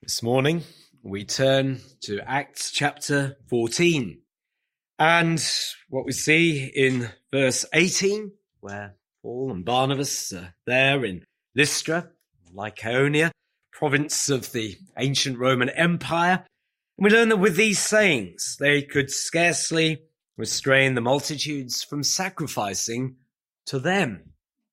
This morning, we turn to Acts chapter 14. And what we see in verse 18, where Paul and Barnabas are there in Lystra, Lycaonia, province of the ancient Roman Empire. And we learn that with these sayings, they could scarcely restrain the multitudes from sacrificing to them.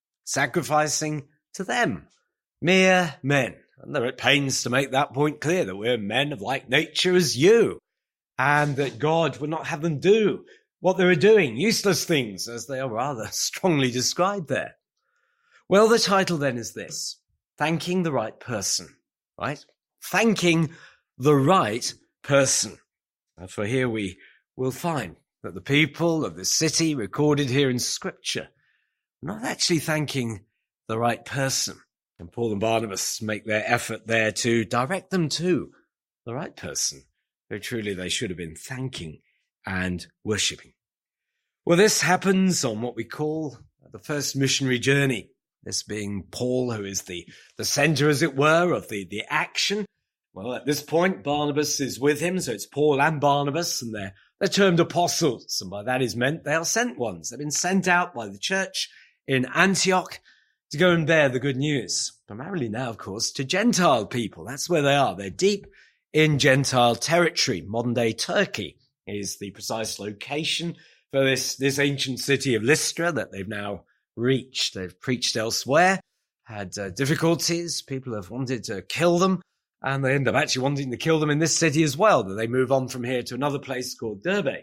Sacrificing to them. Mere men. And they're at pains to make that point clear, that we're men of like nature as you, and that God would not have them do what they were doing, useless things, as they are rather strongly described there. Well, the title then is this: Thanking the Right Person, right? Thanking the right person. For here we will find that the people of the city recorded here in Scripture are not actually thanking the right person. And Paul and Barnabas make their effort there to direct them to the right person, who truly they should have been thanking and worshipping. Well, this happens on what we call the first missionary journey, this being Paul, who is the center, as it were, of the action. Well, at this point, Barnabas is with him, so it's Paul and Barnabas, and they're termed apostles, and by that is meant they are sent ones. They've been sent out by the church in Antioch to go and bear the good news, primarily now, of course, to Gentile people. That's where they are. They're deep in Gentile territory. Modern-day Turkey is the precise location for this ancient city of Lystra that they've now reached. They've preached elsewhere, had difficulties. People have wanted to kill them, and they end up actually wanting to kill them in this city as well. That they move on from here to another place called Derbe,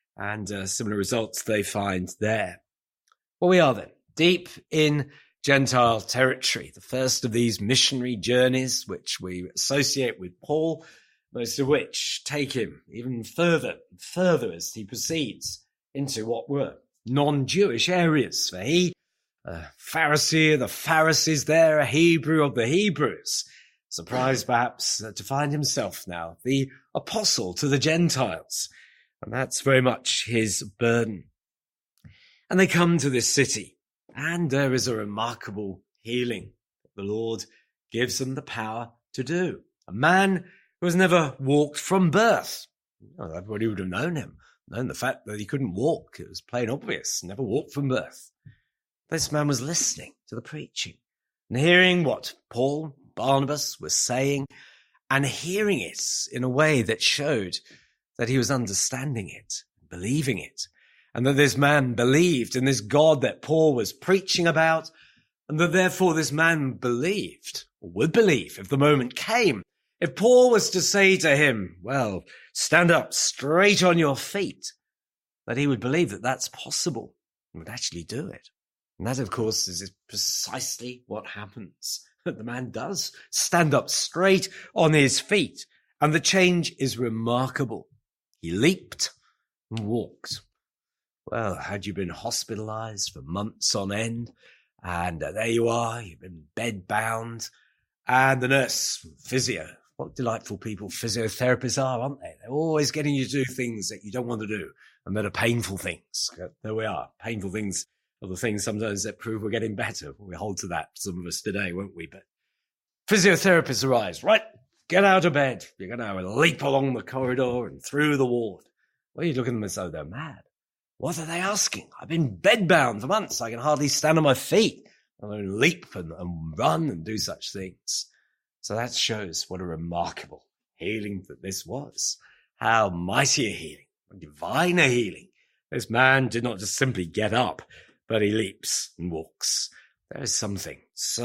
and similar results they find there. Well, we are then deep in Gentile territory, the first of these missionary journeys which we associate with Paul, most of which take him even further and further as he proceeds into what were non-Jewish areas. For he, a Pharisee of the Pharisees there, a Hebrew of the Hebrews, surprised perhaps to find himself now the apostle to the Gentiles. And that's very much his burden. And they come to this city. And there is a remarkable healing that the Lord gives them the power to do. A man who has never walked from birth. Everybody would have known him, known the fact that he couldn't walk. It was plain obvious, never walked from birth. This man was listening to the preaching and hearing what Paul, Barnabas were saying, and hearing it in a way that showed that he was understanding it, believing it. And that this man believed in this God that Paul was preaching about, and that therefore this man believed, or would believe if the moment came. If Paul was to say to him, well, stand up straight on your feet, that he would believe that that's possible and would actually do it. And that, of course, is precisely what happens. That the man does stand up straight on his feet, and the change is remarkable. He leaped and walked. Well, had you been hospitalized for months on end, and there you are, you've been bed-bound, and the nurse, physio, what delightful people physiotherapists are, aren't they? They're always getting you to do things that you don't want to do, and that are painful things. There we are. Painful things are the things sometimes that prove we're getting better. We hold to that, some of us today, won't we? But physiotherapists arise, right, get out of bed. You're going to leap along the corridor and through the ward. Well, you look at them as though they're mad. What are they asking? I've been bedbound for months. I can hardly stand on my feet. I'm going to leap and run and do such things. So that shows what a remarkable healing that this was. How mighty a healing, what divine a healing. This man did not just simply get up, but he leaps and walks. There is something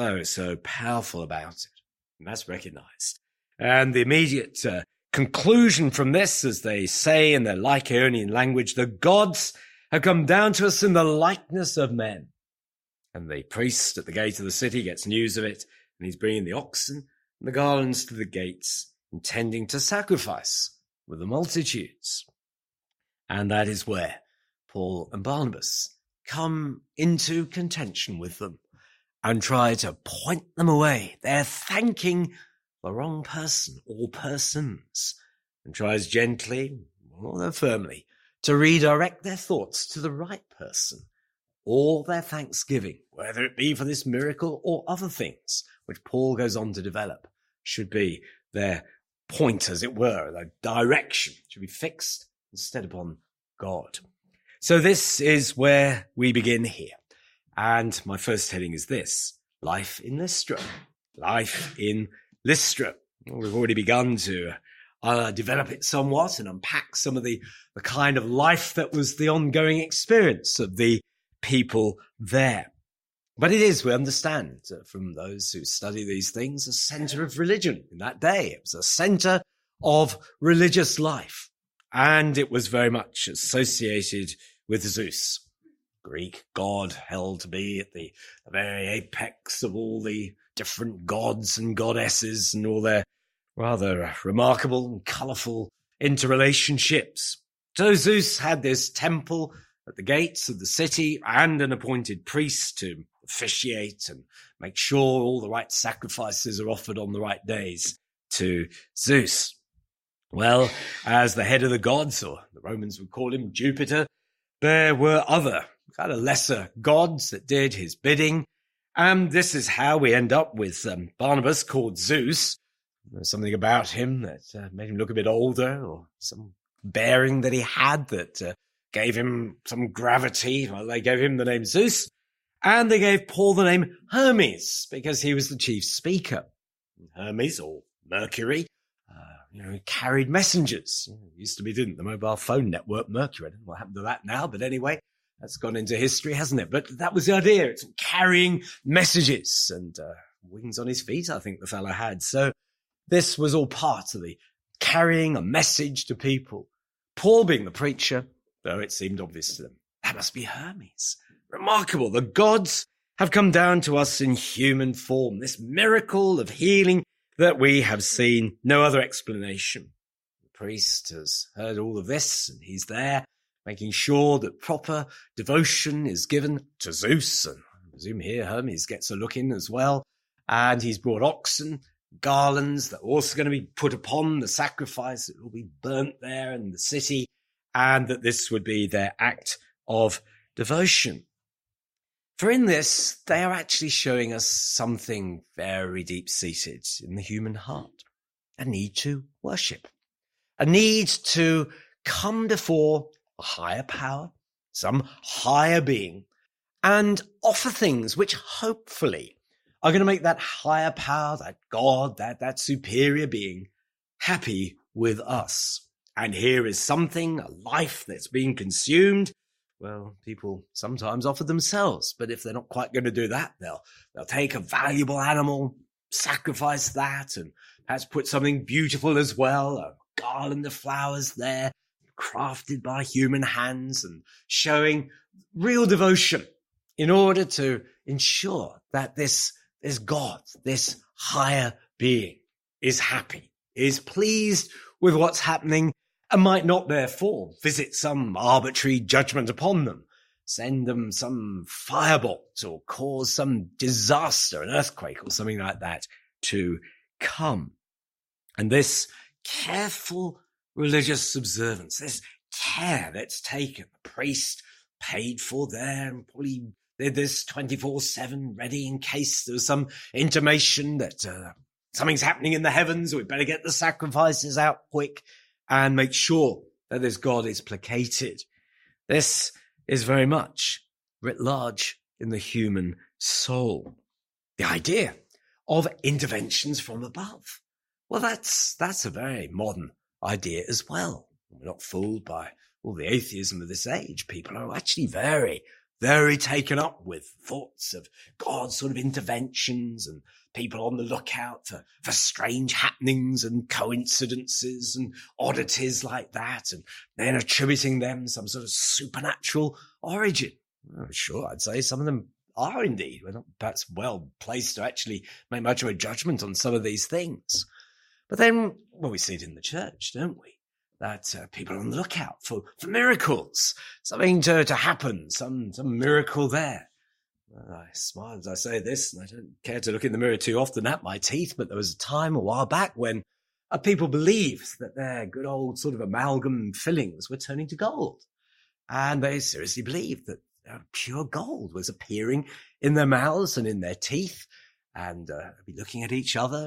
so powerful about it. And that's recognized. And the immediate conclusion from this, as they say in their Lycaonian language, the gods have come down to us in the likeness of men. And the priest at the gate of the city gets news of it, and he's bringing the oxen and the garlands to the gates, intending to sacrifice with the multitudes. And that is where Paul and Barnabas come into contention with them and try to point them away. They're thanking the wrong person or persons, and tries gently, or firmly, to redirect their thoughts to the right person, or their thanksgiving, whether it be for this miracle or other things, which Paul goes on to develop, should be their point, as it were, their direction should be fixed instead upon God. So this is where we begin here. And my first heading is this: life in Lystra. Life in Lystra. Well, we've already begun to develop it somewhat and unpack some of the kind of life that was the ongoing experience of the people there. But it is, we understand from those who study these things, a center of religion in that day. It was a center of religious life, and it was very much associated with Zeus, Greek god held to be at the very apex of all the different gods and goddesses and all their rather remarkable and colourful interrelationships. So Zeus had this temple at the gates of the city and an appointed priest to officiate and make sure all the right sacrifices are offered on the right days to Zeus. Well, as the head of the gods, or the Romans would call him Jupiter, there were other kind of lesser gods that did his bidding. And this is how we end up with Barnabas called Zeus. There's something about him that made him look a bit older, or some bearing that he had that gave him some gravity. Well, they gave him the name Zeus, and they gave Paul the name Hermes because he was the chief speaker. Hermes, or Mercury, carried messengers. It used to be, didn't the mobile phone network Mercury? I don't know what happened to that now, but anyway, that's gone into history, hasn't it? But that was the idea. It's carrying messages, and wings on his feet, I think the fellow had. So this was all part of the carrying a message to people. Paul being the preacher, though it seemed obvious to them, that must be Hermes. Remarkable. The gods have come down to us in human form. This miracle of healing that we have seen, no other explanation. The priest has heard all of this, and he's there making sure that proper devotion is given to Zeus. And I presume here Hermes gets a look in as well. And he's brought oxen, garlands that are also going to be put upon the sacrifice. It will be burnt there in the city, and that this would be their act of devotion. For in this, they are actually showing us something very deep-seated in the human heart. A need to worship. A need to come before a higher power, some higher being, and offer things which hopefully are going to make that higher power, that God, that superior being, happy with us. And here is something, a life that's being consumed. Well, people sometimes offer themselves, but if they're not quite going to do that, they'll take a valuable animal, sacrifice that, and perhaps put something beautiful as well, a garland of flowers there, crafted by human hands, and showing real devotion in order to ensure that this God, this higher being, is happy, is pleased with what's happening, and might not therefore visit some arbitrary judgment upon them, send them some firebolt, or cause some disaster, an earthquake or something like that to come. And this careful religious observance, this care that's taken, the priest paid for there, and probably did this 24/7, ready in case there was some intimation that something's happening in the heavens, we'd better get the sacrifices out quick and make sure that this God is placated. This is very much writ large in the human soul. The idea of interventions from above. Well, that's a very modern idea as well. We're not fooled by all the atheism of this age. People are actually very, very taken up with thoughts of God's sort of interventions, and people on the lookout for strange happenings and coincidences and oddities like that, and then attributing them some sort of supernatural origin. Well, sure, I'd say some of them are indeed. We're not perhaps well placed to actually make much of a judgment on some of these things. But then, well, we see it in the church, don't we? That people are on the lookout for miracles, something to happen, some miracle there. Well, I smile as I say this, and I don't care to look in the mirror too often at my teeth, but there was a time a while back when people believed that their good old sort of amalgam fillings were turning to gold. And they seriously believed that pure gold was appearing in their mouths and in their teeth, and be looking at each other and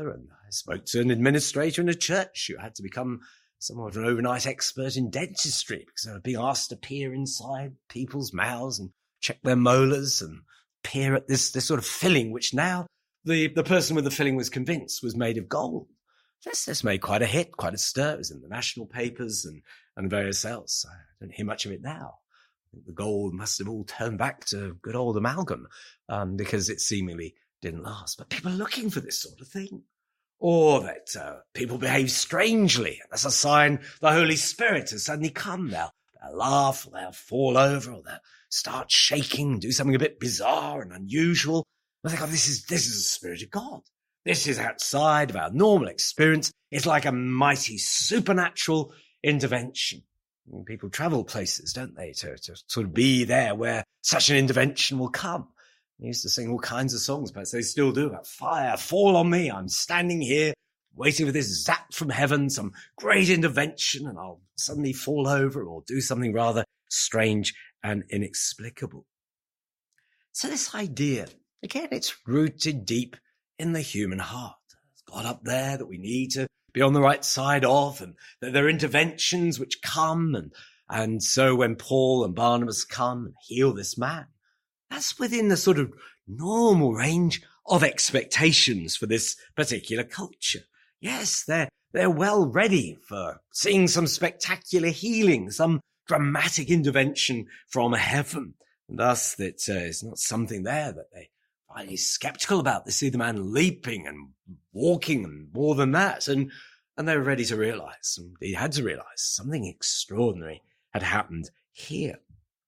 I spoke to an administrator in a church who had to become somewhat of an overnight expert in dentistry because they were being asked to peer inside people's mouths and check their molars and peer at this sort of filling, which now the person with the filling was convinced was made of gold. This made quite a hit, quite a stir. It was in the national papers and various else. I don't hear much of it now. I think the gold must have all turned back to good old amalgam because it seemingly didn't last. But people are looking for this sort of thing. Or that people behave strangely. That's a sign the Holy Spirit has suddenly come. They'll laugh, or they'll fall over, or they'll start shaking, do something a bit bizarre and unusual. I think, this is the Spirit of God. This is outside of our normal experience. It's like a mighty supernatural intervention. And people travel places, don't they, to sort of be there where such an intervention will come. They used to sing all kinds of songs, but they still do, about fire, fall on me. I'm standing here waiting for this zap from heaven, some great intervention, and I'll suddenly fall over or do something rather strange and inexplicable. So this idea, again, it's rooted deep in the human heart. It's God up there that we need to be on the right side of, and that there are interventions which come. And so when Paul and Barnabas come and heal this man, that's within the sort of normal range of expectations for this particular culture. Yes, they're well ready for seeing some spectacular healing, some dramatic intervention from heaven. And thus, that it's not something there that they find skeptical about. They see the man leaping and walking and more than that. And they're ready to realize, and they had to realize, something extraordinary had happened here.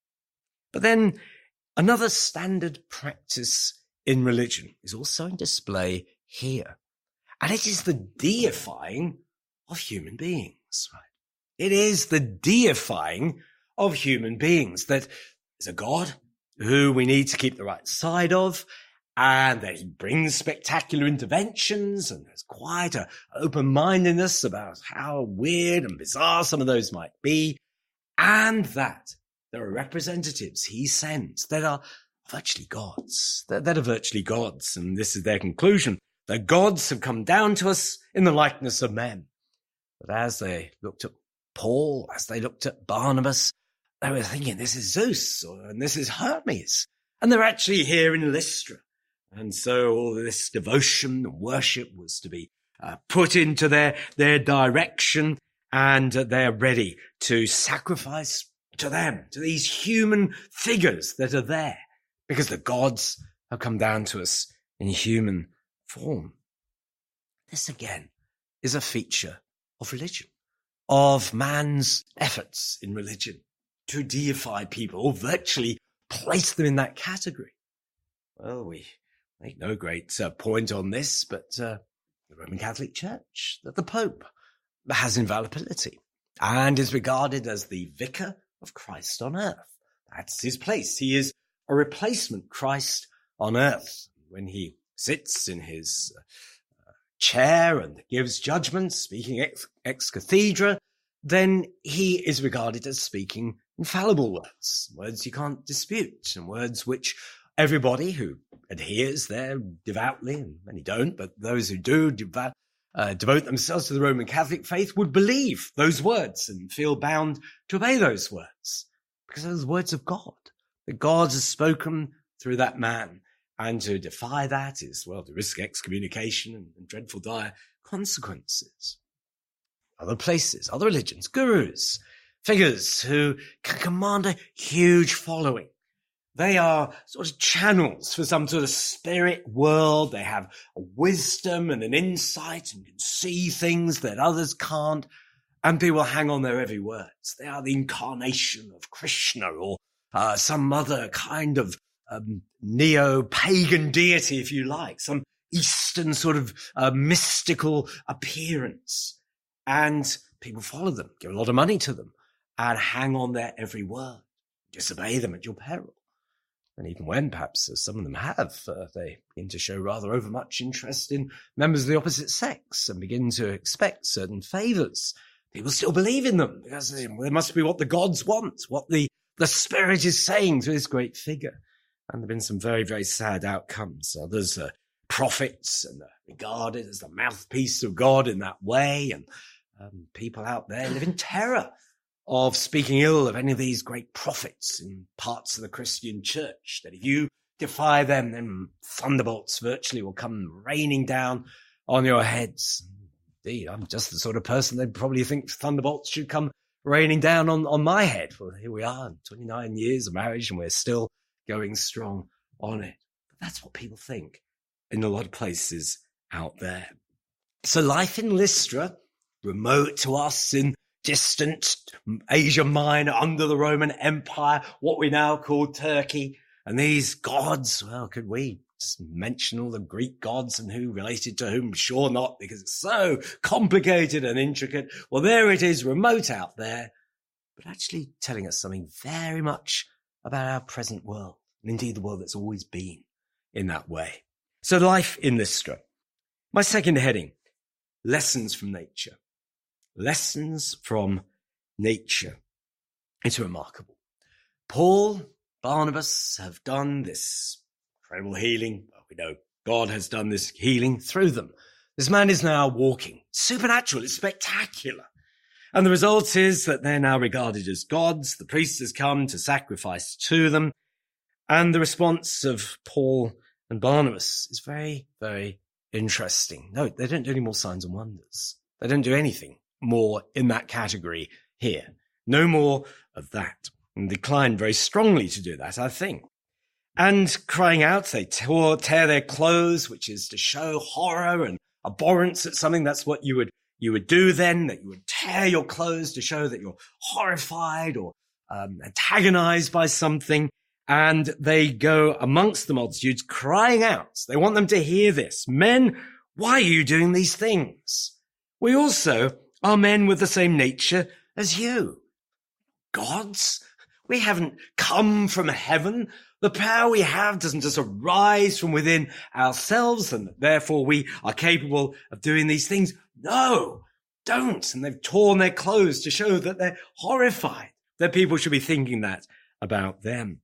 But then another standard practice in religion is also on display here. And it is the deifying of human beings, right? It is the deifying of human beings, that there's a God who we need to keep the right side of, and that he brings spectacular interventions, and there's quite an open-mindedness about how weird and bizarre some of those might be, and that there are representatives he sends that are virtually gods, that are virtually gods. And this is their conclusion. The gods have come down to us in the likeness of men. But as they looked at Paul, as they looked at Barnabas, they were thinking, this is Zeus, and this is Hermes. And they're actually here in Lystra. And so all this devotion and worship was to be put into their direction, and they're ready to sacrifice to them, to these human figures that are there, because the gods have come down to us in human form. This again is a feature of religion, of man's efforts in religion to deify people, or virtually place them in that category. Well, we make no great point on this, but the Roman Catholic Church, that the Pope has infallibility and is regarded as the vicar of Christ on earth. That's his place. He is a replacement Christ on earth. When he sits in his chair and gives judgment, speaking ex cathedra, then he is regarded as speaking infallible words you can't dispute, and words which everybody who adheres there devoutly, and many don't, but those who do devote themselves to the Roman Catholic faith would believe those words and feel bound to obey those words, because those are words of God, that God has spoken through that man. And to defy that is, well, to risk excommunication and dreadful dire consequences. Other places, other religions, gurus, figures who can command a huge following. They are sort of channels for some sort of spirit world. They have a wisdom and an insight and can see things that others can't. And people hang on their every word. They are the incarnation of Krishna or some other kind of neo-pagan deity, if you like, some Eastern sort of mystical appearance. And people follow them, give a lot of money to them, and hang on their every word. Disobey them at your peril. And even when, perhaps, as some of them have, they begin to show rather overmuch interest in members of the opposite sex and begin to expect certain favours, people still believe in them because there must be what the gods want, what the Spirit is saying to this great figure. And there have been some very, very sad outcomes. Others prophets and are regarded as the mouthpiece of God in that way. And people out there live in terror of speaking ill of any of these great prophets in parts of the Christian church, that if you defy them, then thunderbolts virtually will come raining down on your heads. Indeed, I'm just the sort of person they'd probably think thunderbolts should come raining down on my head. Well, here we are, 29 years of marriage, and we're still going strong on it. But that's what people think in a lot of places out there. So life in Lystra, remote to us in distant Asia Minor under the Roman Empire, what we now call Turkey, and these gods, well, could we just mention all the Greek gods and who related to whom? Sure not, because it's so complicated and intricate. Well, there it is, remote out there, but actually telling us something very much about our present world, and indeed the world that's always been in that way. So life in Lystra. My second heading, lessons from nature. Lessons from nature. It's remarkable. Paul, Barnabas have done this incredible healing. Well, we know God has done this healing through them. This man is now walking. Supernatural. It's spectacular. And the result is that they're now regarded as gods. The priest has come to sacrifice to them. And the response of Paul and Barnabas is very, very interesting. No, they don't do any more signs and wonders. They don't do anything more in that category here. No more of that. And declined very strongly to do that, I think. And crying out, they tear their clothes, which is to show horror and abhorrence at something. That's what you would do then, that you would tear your clothes to show that you're horrified or antagonized by something. And they go amongst the multitudes crying out. They want them to hear this. Men, why are you doing these things? We also are men with the same nature as you. Gods? We haven't come from heaven. The power we have doesn't just arise from within ourselves, and therefore we are capable of doing these things. No, don't. And they've torn their clothes to show that they're horrified, that people should be thinking that about them.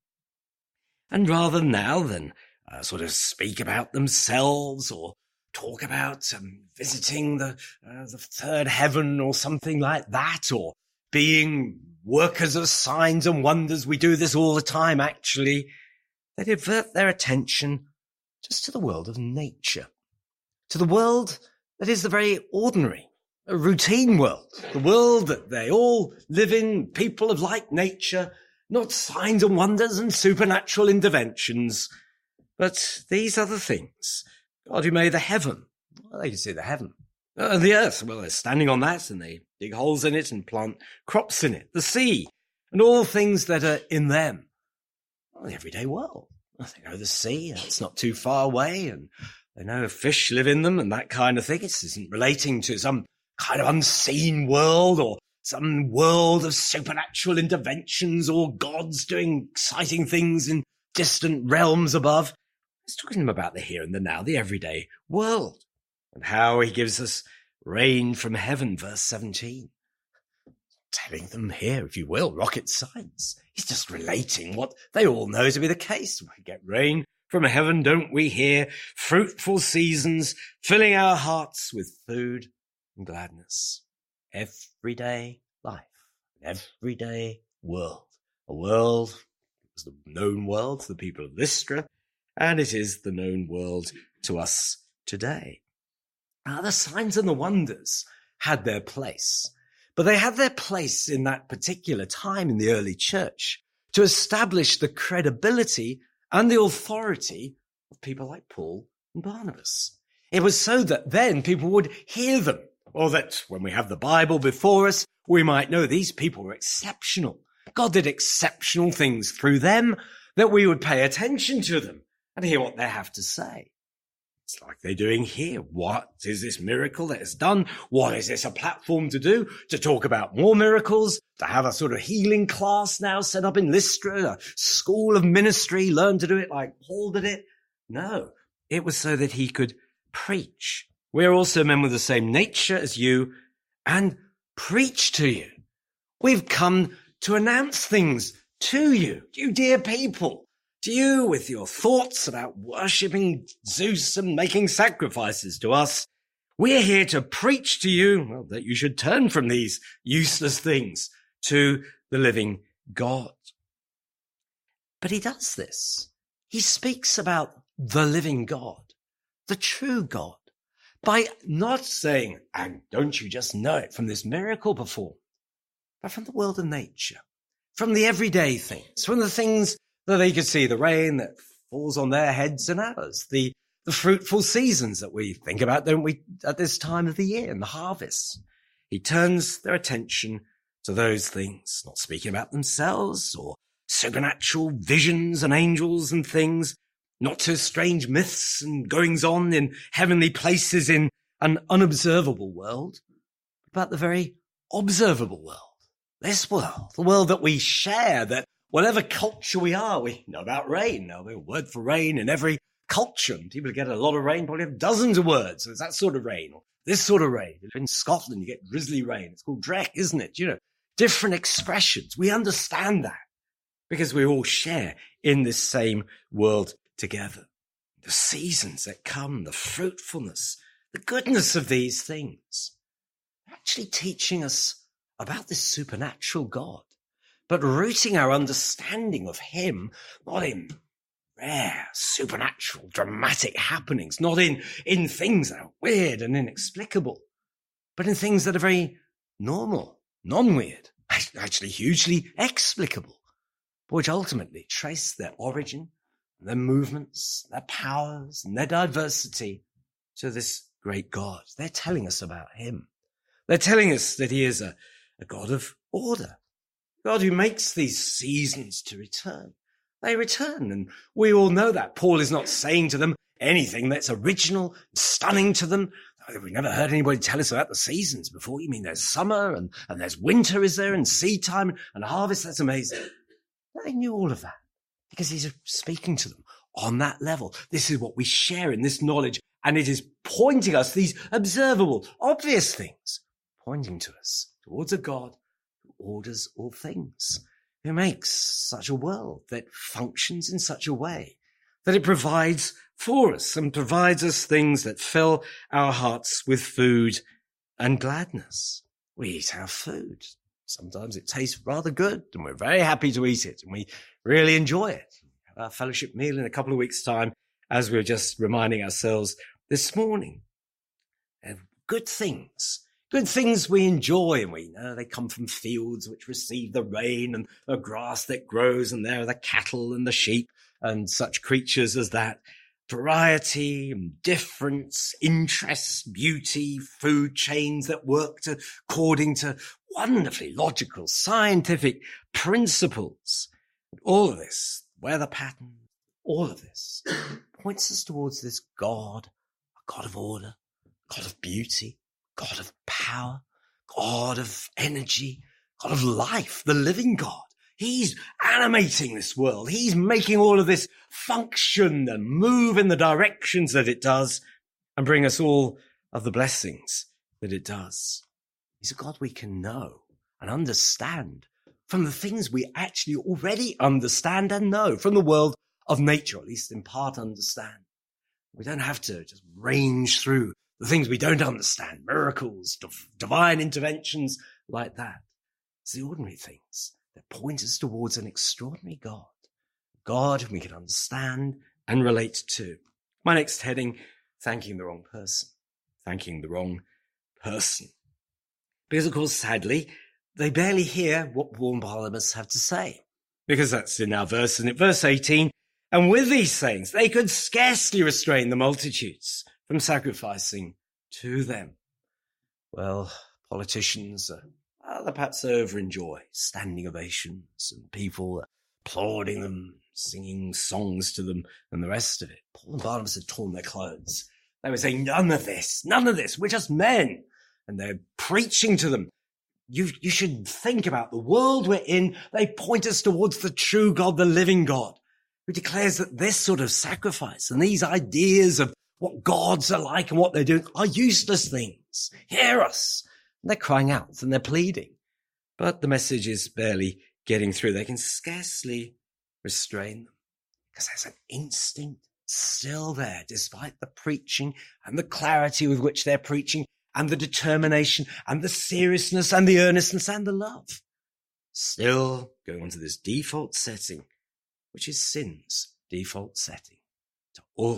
And rather now than sort of speak about themselves or talk about visiting the third heaven or something like that, or being workers of signs and wonders, we do this all the time, actually. They divert their attention just to the world of nature, to the world that is the very ordinary, a routine world, the world that they all live in, people of like nature, not signs and wonders and supernatural interventions, but these other things. God who made the heaven. Well, they can see the heaven. The earth, well, they're standing on that and they dig holes in it and plant crops in it. The sea and all things that are in them. Well, the everyday world. They know the sea, it's not too far away, and they know fish live in them and that kind of thing. It isn't relating to some kind of unseen world or some world of supernatural interventions or gods doing exciting things in distant realms above. It's talking to them about the here and the now, the everyday world, and how he gives us rain from heaven, verse 17. Telling them here, if you will, rocket science. He's just relating what they all know to be the case. We get rain from heaven, don't we, here? Fruitful seasons, filling our hearts with food and gladness. Everyday life, everyday world. A world, it was the known world to the people of Lystra, and it is the known world to us today. Now, the signs and the wonders had their place, but they had their place in that particular time in the early church to establish the credibility and the authority of people like Paul and Barnabas. It was so that then people would hear them, or that when we have the Bible before us, we might know these people were exceptional. God did exceptional things through them, that we would pay attention to them and hear what they have to say. It's like they're doing here. What is this miracle that is done? What is this a platform to do? To talk about more miracles? To have a sort of healing class now set up in Lystra, a school of ministry, learn to do it like Paul did it? No, it was so that he could preach. We're also men with the same nature as you and preach to you. We've come to announce things to you, you dear people, To you, with your thoughts about worshipping Zeus and making sacrifices to us, we're here to preach to you, well, that you should turn from these useless things to the living God. But he does this. He speaks about the living God, the true God, by not saying, and don't you just know it from this miracle performed, but from the world of nature, from the everyday things, from the things that they could see, the rain that falls on their heads and ours, the fruitful seasons that we think about, don't we, at this time of the year, and the harvest. He turns their attention to those things, not speaking about themselves or supernatural visions and angels and things, not to strange myths and goings on in heavenly places in an unobservable world, but the very observable world. This world, the world that we share, that whatever culture we are, we know about rain. Now, there's a word for rain in every culture. And people who get a lot of rain probably have dozens of words. There's that sort of rain, or this sort of rain. In Scotland, you get drizzly rain. It's called dreck, isn't it? You know, different expressions. We understand that because we all share in this same world together. The seasons that come, the fruitfulness, the goodness of these things, actually teaching us about this supernatural God, but rooting our understanding of him, not in rare, supernatural, dramatic happenings, not in things that are weird and inexplicable, but in things that are very normal, non-weird, actually hugely explicable, but which ultimately trace their origin, their movements, their powers, and their diversity to this great God. They're telling us about him. They're telling us that he is a God of order, God who makes these seasons to return. They return, and we all know that. Paul is not saying to them anything that's original, stunning to them. We've never heard anybody tell us about the seasons before. You mean there's summer and there's winter, is there, and seed time and harvest? That's amazing. They knew all of that because he's speaking to them on that level. This is what we share in this knowledge, and it is pointing us these observable, obvious things, pointing to us towards a God who orders all things, who makes such a world that functions in such a way that it provides for us and provides us things that fill our hearts with food and gladness. We eat our food. Sometimes it tastes rather good and we're very happy to eat it and we really enjoy it. Our fellowship meal in a couple of weeks' time, as we were just reminding ourselves this morning. Good things we enjoy, and we know they come from fields which receive the rain and the grass that grows, and there are the cattle and the sheep and such creatures as that. Variety and difference, interests, beauty, food chains that work according to wonderfully logical, scientific principles. All of this, weather pattern, all of this points us towards this God, a God of order, God of beauty, God of power, God of energy, God of life, the living God. He's animating this world. He's making all of this function and move in the directions that it does and bring us all of the blessings that it does. He's a God we can know and understand from the things we actually already understand and know from the world of nature, at least in part understand. We don't have to just range through the things we don't understand, miracles, divine interventions like that. It's the ordinary things that point us towards an extraordinary God, God whom we can understand and relate to. My next heading, thanking the wrong person. Thanking the wrong person. Because, of course, sadly, they barely hear what Paul and Barnabas have to say. Because that's in our verse, isn't it? Verse 18, and with these sayings, they could scarcely restrain the multitudes from sacrificing to them. Well, politicians they perhaps over-enjoy standing ovations and people applauding them, singing songs to them and the rest of it. Paul and Barnabas had torn their clothes. They were saying, none of this, we're just men. And they're preaching to them. You should think about the world we're in. They point us towards the true God, the living God, who declares that this sort of sacrifice and these ideas of what gods are like and what they're doing are useless things. Hear us. And they're crying out and they're pleading. But the message is barely getting through. They can scarcely restrain them. Because there's an instinct still there, despite the preaching and the clarity with which they're preaching and the determination and the seriousness and the earnestness and the love. Still going on to this default setting, which is sin's default setting, to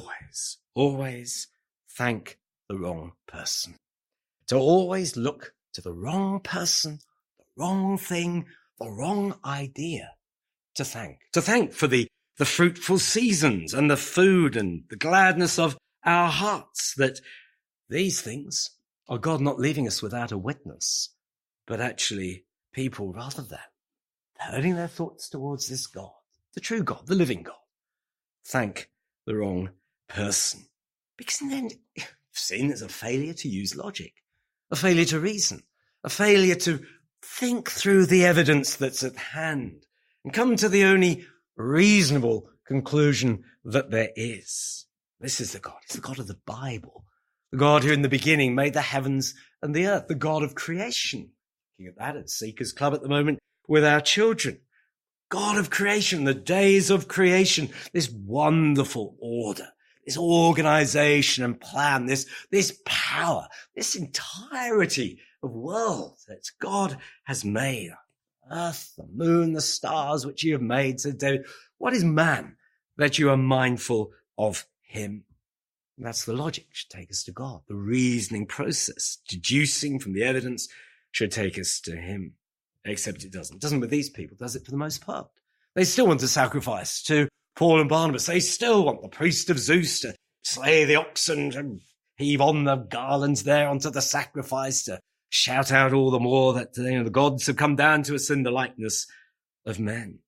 always thank the wrong person. To always look to the wrong person, the wrong thing, the wrong idea to thank. To thank for the fruitful seasons and the food and the gladness of our hearts, that these things are God not leaving us without a witness, but actually people rather than turning their thoughts towards this God, the true God, the living God, thank the wrong person. Because then sin is a failure to use logic, a failure to reason, a failure to think through the evidence that's at hand and come to the only reasonable conclusion that there is. This is the God. It's the God of the Bible. The God who in the beginning made the heavens and the earth. The God of creation. Looking at that at Seekers Club at the moment with our children. God of creation, the days of creation, this wonderful order, this organization and plan, this power, this entirety of world that God has made. Earth, the moon, the stars which you have made, said David. What is man that you are mindful of him? And that's the logic should take us to God. The reasoning process, deducing from the evidence, should take us to him. Except it doesn't. It doesn't with these people, does it, for the most part? They still want to sacrifice to Paul and Barnabas. They still want the priest of Zeus to slay the oxen and heave on the garlands there onto the sacrifice, to shout out all the more that the gods have come down to us in the likeness of men.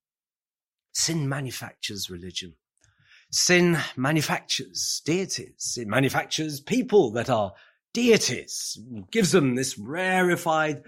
Sin manufactures religion. Sin manufactures deities. It manufactures people that are deities. It gives them this rarefied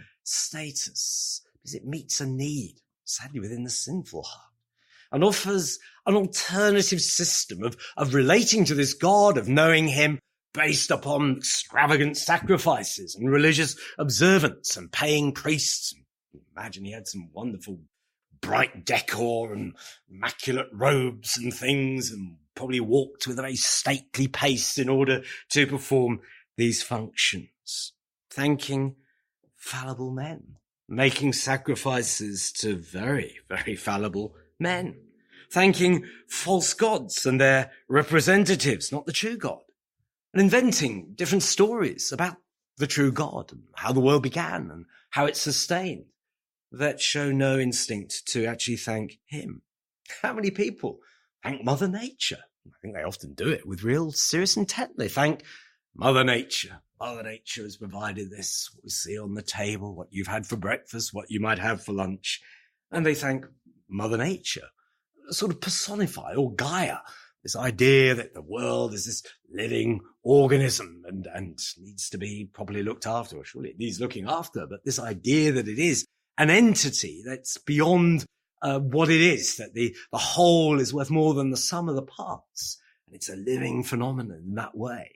status because it meets a need, sadly, within the sinful heart, and offers an alternative system of relating to this God, of knowing him based upon extravagant sacrifices and religious observance and paying priests. Imagine he had some wonderful bright decor and immaculate robes and things, and probably walked with a very stately pace in order to perform these functions. Thanking fallible men, making sacrifices to very, very fallible men, thanking false gods and their representatives, not the true God, and inventing different stories about the true God and how the world began and how it's sustained that show no instinct to actually thank him. How many people thank Mother Nature? I think they often do it with real serious intent. They thank Mother Nature. Mother Nature has provided this, what we see on the table, what you've had for breakfast, what you might have for lunch. And they thank Mother Nature, sort of personify, or Gaia, this idea that the world is this living organism and needs to be properly looked after. Or surely it needs looking after, but this idea that it is an entity that's beyond what it is, that the whole is worth more than the sum of the parts, and it's a living phenomenon in that way,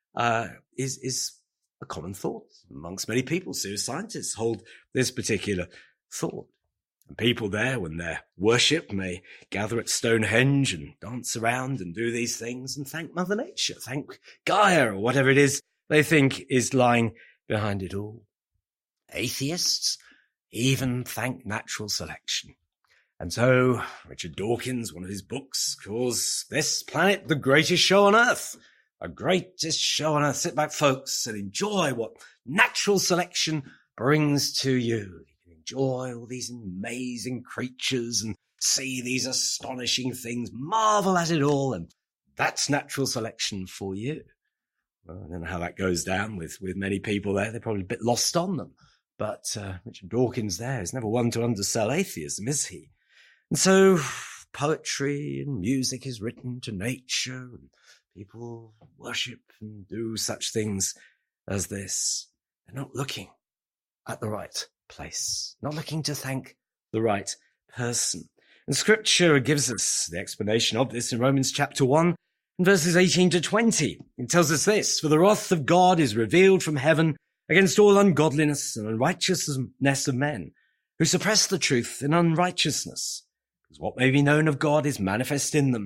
is a common thought amongst many people. Serious scientists hold this particular thought. And people there, when their worship, may gather at Stonehenge and dance around and do these things and thank Mother Nature, thank Gaia, or whatever it is they think is lying behind it all. Atheists even thank natural selection. And so Richard Dawkins, one of his books, calls this planet the greatest show on earth. A greatest show on earth. Sit back, folks, and enjoy what natural selection brings to you. You can enjoy all these amazing creatures and see these astonishing things, marvel at it all, and that's natural selection for you. Well, I don't know how that goes down with many people there. They're probably a bit lost on them. But Richard Dawkins there is never one to undersell atheism, is he? And so poetry and music is written to nature, and people worship and do such things as this. They're not looking at the right place, not looking to thank the right person. And Scripture gives us the explanation of this in Romans chapter 1 and verses 18 to 20. It tells us this: "For the wrath of God is revealed from heaven against all ungodliness and unrighteousness of men, who suppress the truth in unrighteousness. Because what may be known of God is manifest in them,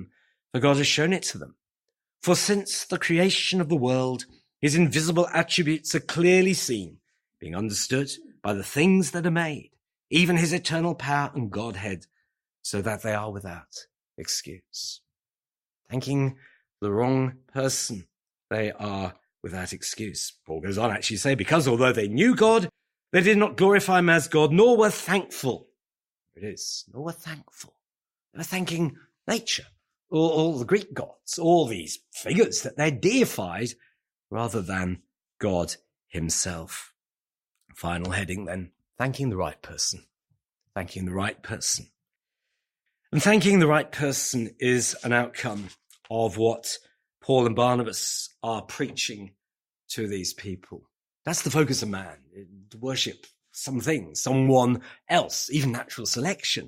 for God has shown it to them. For since the creation of the world, his invisible attributes are clearly seen, being understood by the things that are made, even his eternal power and Godhead, so that they are without excuse. Thanking the wrong person, they are without excuse. Paul goes on actually to say, because although they knew God, they did not glorify him as God, nor were thankful. There it is, nor were thankful. They were thanking nature, all the Greek gods, all these figures that they deified, rather than God himself. Final heading then, thanking the right person. Thanking the right person. And thanking the right person is an outcome of what Paul and Barnabas are preaching to these people. That's the focus of man, to worship something, someone else, even natural selection.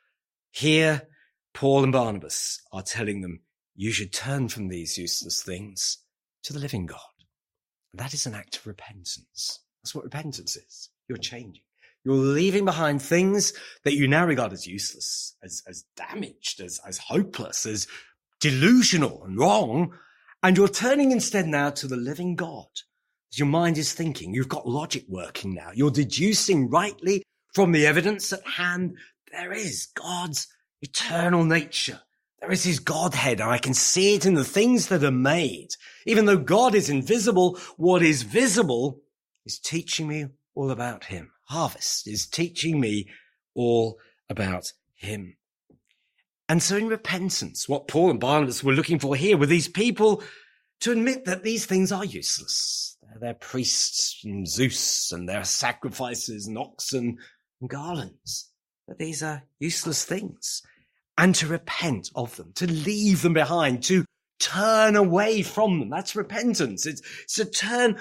Here, Paul and Barnabas are telling them, you should turn from these useless things to the living God. And that is an act of repentance. That's what repentance is. You're changing. You're leaving behind things that you now regard as useless, as damaged, as hopeless, as delusional and wrong. And you're turning instead now to the living God. As your mind is thinking, you've got logic working now. You're deducing rightly from the evidence at hand. There is God's eternal nature. There is his Godhead, and I can see it in the things that are made. Even though God is invisible, what is visible is teaching me all about him. Harvest is teaching me all about him. And so in repentance, what Paul and Barnabas were looking for here were these people to admit that these things are useless. They're priests and Zeus, and their sacrifices and oxen and garlands. That these are useless things. And to repent of them, to leave them behind, to turn away from them. That's repentance. It's to turn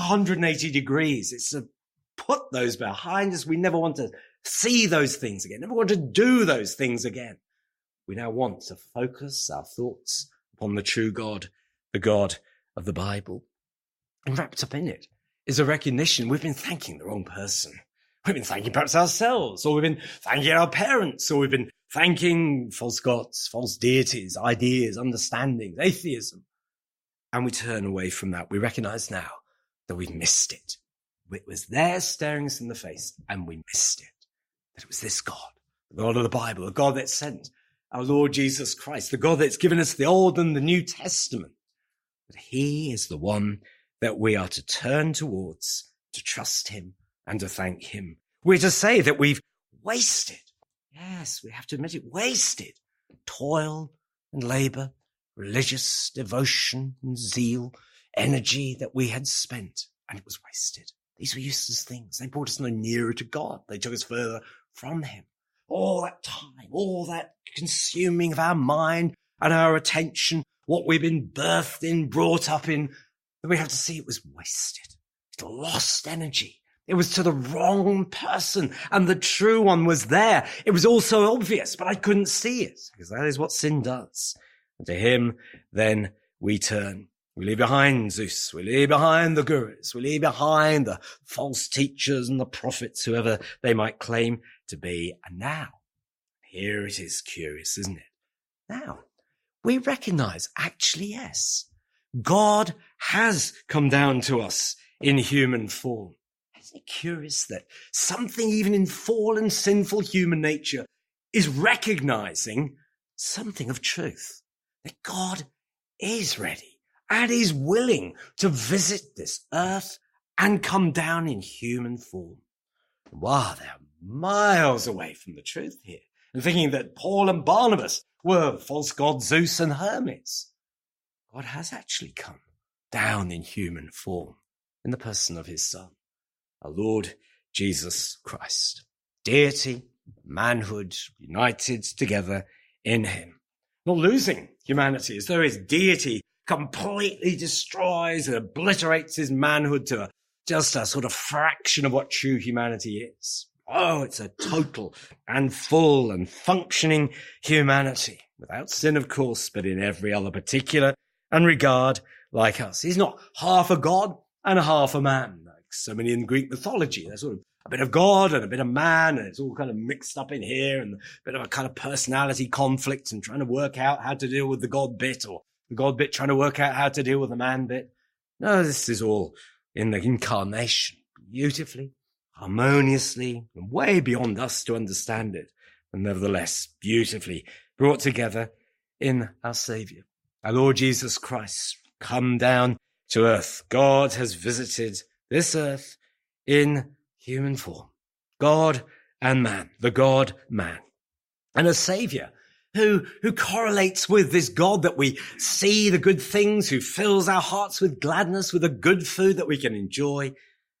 180 degrees. It's to put those behind us. We never want to see those things again, never want to do those things again. We now want to focus our thoughts upon the true God, the God of the Bible. And wrapped up in it is a recognition we've been thanking the wrong person. We've been thanking perhaps ourselves, or we've been thanking our parents, or we've been thanking false gods, false deities, ideas, understandings, atheism. And we turn away from that. We recognize now that we've missed it. It was there staring us in the face, and we missed it. That it was this God, the God of the Bible, the God that sent our Lord Jesus Christ, the God that's given us the Old and the New Testament. That he is the one that we are to turn towards, to trust him and to thank him. We're to say that we've wasted. Yes, we have to admit it, wasted toil and labor, religious devotion and zeal, energy that we had spent, and it was wasted. These were useless things. They brought us no nearer to God. They took us further from him. All that time, all that consuming of our mind and our attention, what we've been birthed in, brought up in, that we have to see it was wasted. It lost energy. It was to the wrong person, and the true one was there. It was all so obvious, but I couldn't see it, because that is what sin does. And to him, then, we turn. We leave behind Zeus. We leave behind the gurus. We leave behind the false teachers and the prophets, whoever they might claim to be. And now, here it is curious, isn't it? Now, we recognize, actually, yes, God has come down to us in human form. Isn't it curious that something even in fallen, sinful human nature is recognizing something of truth, that God is ready and is willing to visit this earth and come down in human form. Wow, they're miles away from the truth here, and thinking that Paul and Barnabas were false gods, Zeus and Hermes. God has actually come down in human form in the person of his Son, our Lord Jesus Christ. Deity, manhood, united together in him. Not losing humanity, as though his deity completely destroys and obliterates his manhood to just a sort of fraction of what true humanity is. Oh, it's a total and full and functioning humanity, without sin, of course, but in every other particular and regard like us. He's not half a God and half a man, so many in Greek mythology. There's sort of a bit of God and a bit of man, and it's all kind of mixed up in here, and a bit of a kind of personality conflict and trying to work out how to deal with the God bit, or the God bit trying to work out how to deal with the man bit. No, this is all in the incarnation, beautifully, harmoniously, and way beyond us to understand it, and nevertheless beautifully brought together in our Saviour, our Lord Jesus Christ, come down to earth. God has visited this earth in human form. God and man, the God-man. And a Saviour who correlates with this God that we see the good things, who fills our hearts with gladness, with the good food that we can enjoy,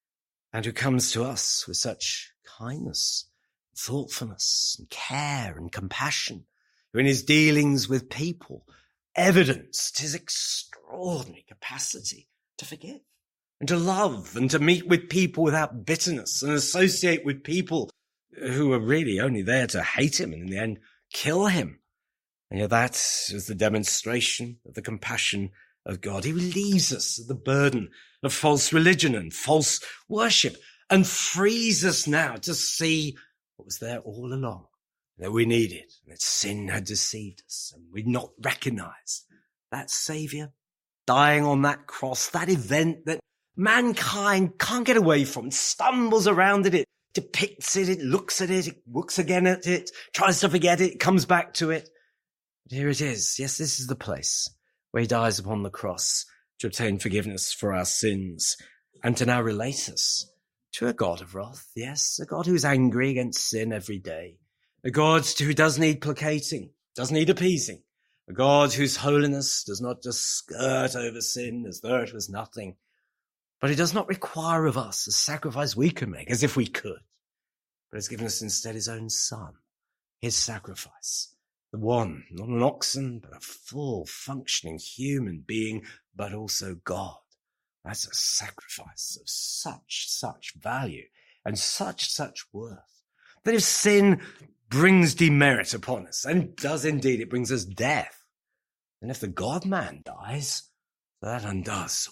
and who comes to us with such kindness, thoughtfulness, and care and compassion, who in his dealings with people evidenced his extraordinary capacity to forgive and to love and to meet with people without bitterness and associate with people who were really only there to hate him and in the end kill him. And yet that is the demonstration of the compassion of God. He relieves us of the burden of false religion and false worship and frees us now to see what was there all along, that we needed, that sin had deceived us and we'd not recognized that Saviour dying on that cross, that event that mankind can't get away from, stumbles around it, it depicts it, it looks looks again at it, tries to forget it, comes back to it. But here it is. Yes, this is the place where he dies upon the cross to obtain forgiveness for our sins and to now relate us to a God of wrath. Yes, a God who is angry against sin every day. A God who does need placating, does need appeasing. A God whose holiness does not just skirt over sin as though it was nothing, but he does not require of us a sacrifice we can make as if we could, but has given us instead his own Son, his sacrifice. The one, not an oxen, but a full functioning human being, but also God. That's a sacrifice of such value and such worth that if sin brings demerit upon us, and does indeed, it brings us death, and if the God-man dies, that undoes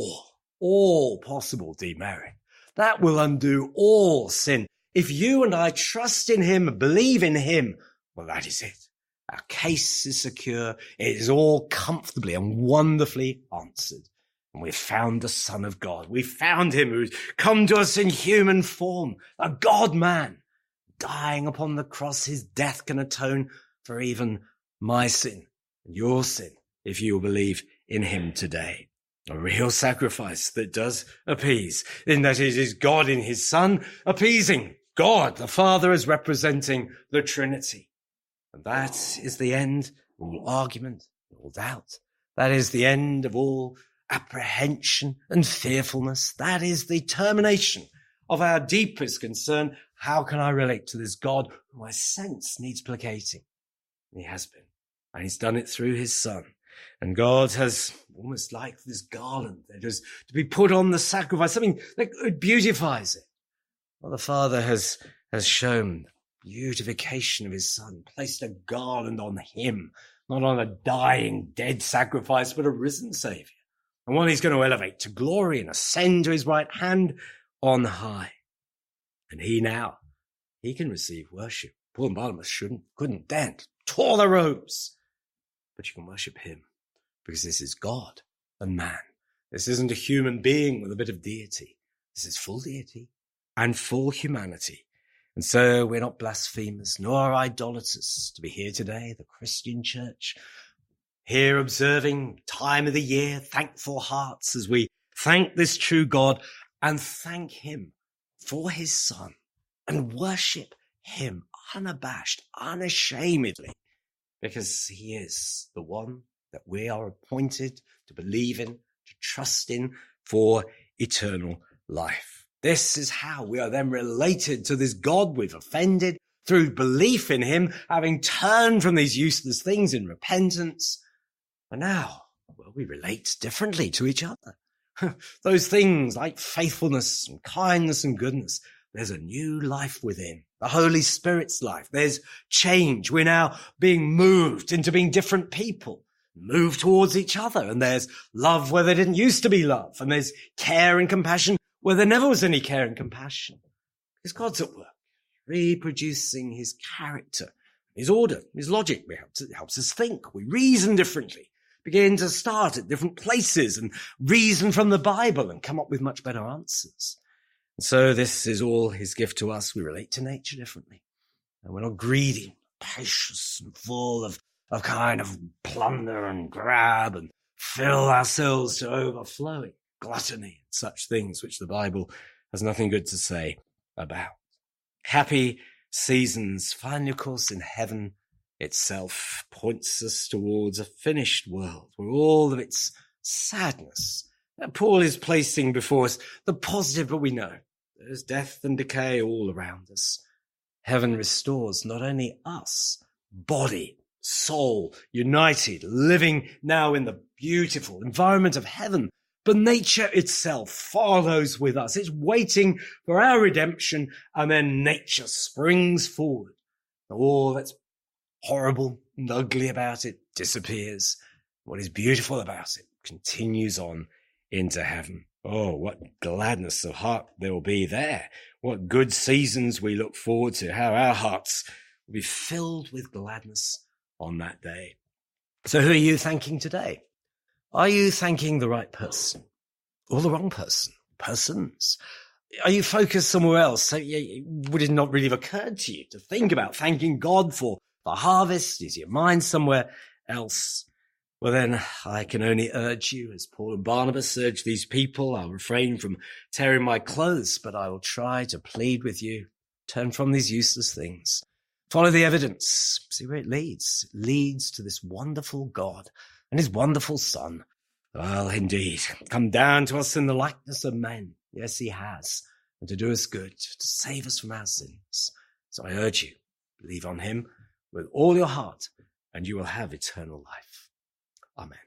all possible demerit. That will undo all sin. If you and I trust in him, believe in him, well, that is it. Our case is secure. It is all comfortably and wonderfully answered. And we've found the Son of God. We've found him who's come to us in human form, a God-man, dying upon the cross. His death can atone for even my sin and your sin if you will believe in him today. A real sacrifice that does appease, in that it is God in his Son appeasing God, the Father, as representing the Trinity. And that is the end of all argument, all doubt. That is the end of all apprehension and fearfulness. That is the termination of our deepest concern. How can I relate to this God who I sense needs placating? And he has been. And he's done it through his Son. And God has almost like this garland that is to be put on the sacrifice, something that beautifies it. Well, the Father has shown beautification of his Son, placed a garland on him, not on a dying, dead sacrifice, but a risen Saviour, and one he's going to elevate to glory and ascend to his right hand on high. And he can receive worship. Paul and Barnabas couldn't then, tore the robes, but you can worship him because this is God and man. This isn't a human being with a bit of deity. This is full deity and full humanity. And so we're not blasphemers, nor idolaters to be here today, the Christian church, here observing time of the year, thankful hearts as we thank this true God and thank him for his Son and worship him unabashed, unashamedly, because he is the one that we are appointed to believe in, to trust in for eternal life. This is how we are then related to this God we've offended through belief in him, having turned from these useless things in repentance. And now, well, we relate differently to each other. Those things like faithfulness and kindness and goodness, there's a new life within, the Holy Spirit's life. There's change. We're now being moved into being different people, moved towards each other. And there's love where there didn't used to be love. And there's care and compassion where there never was any care and compassion. Because God's at work, reproducing his character, his order, his logic. It helps us think. We reason differently, begin to start at different places and reason from the Bible and come up with much better answers. And so this is all his gift to us. We relate to nature differently. And we're not greedy, capricious, and full of kind of plunder and grab and fill ourselves to overflowing, gluttony, and such things which the Bible has nothing good to say about. Happy seasons, finally, of course, in heaven itself points us towards a finished world where all of its sadness that Paul is placing before us, the positive, but we know there's death and decay all around us. Heaven restores not only us, body, soul, united, living now in the beautiful environment of heaven, but nature itself follows with us. It's waiting for our redemption, and then nature springs forward. All that's horrible and ugly about it disappears. What is beautiful about it continues on into heaven. Oh, what gladness of heart there will be there. What good seasons we look forward to. How our hearts will be filled with gladness on that day. So who are you thanking today? Are you thanking the right person or the wrong person? Persons? Are you focused somewhere else? So would it not really have occurred to you to think about thanking God for the harvest? Is your mind somewhere else? Well, then I can only urge you, as Paul and Barnabas urged these people, I'll refrain from tearing my clothes, but I will try to plead with you. Turn from these useless things. Follow the evidence. See where it leads. It leads to this wonderful God and his wonderful Son. Well, indeed, come down to us in the likeness of men. Yes, he has. And to do us good, to save us from our sins. So I urge you, believe on him with all your heart, and you will have eternal life. Amen.